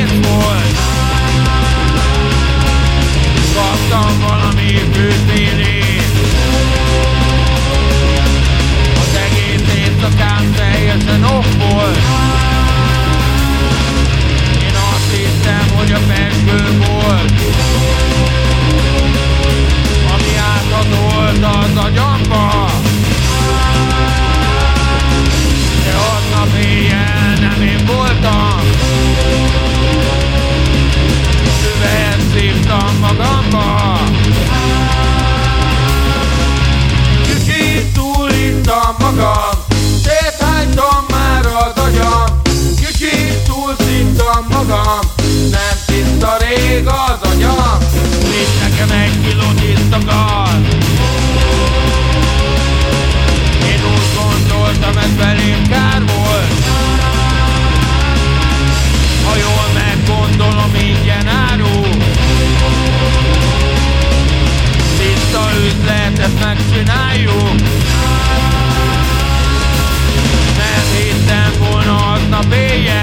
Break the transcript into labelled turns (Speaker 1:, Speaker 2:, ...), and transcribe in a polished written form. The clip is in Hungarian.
Speaker 1: egész volt. Kaptam valami fűtélét. Az egész éjszakám teljesen off volt. Én azt hittem, hogy a pezsgő volt, ami áthadolt az agyamba. De aznap éjjel nem én voltam. Üveget szívtam magamba. Kicsit túlittam magam, széthánytam már az agyam. Kicsit túlszívtam magam, nem tiszta rég az agyam. Vitt nekem 1 kiló tiszta gaz. Én úgy gondoltam, ez belém kár volt. Ha jól meggondolom, ingyen áru. Tiszta üzlet, ezt megcsináljuk. Nem hittem volna aznap éjjel,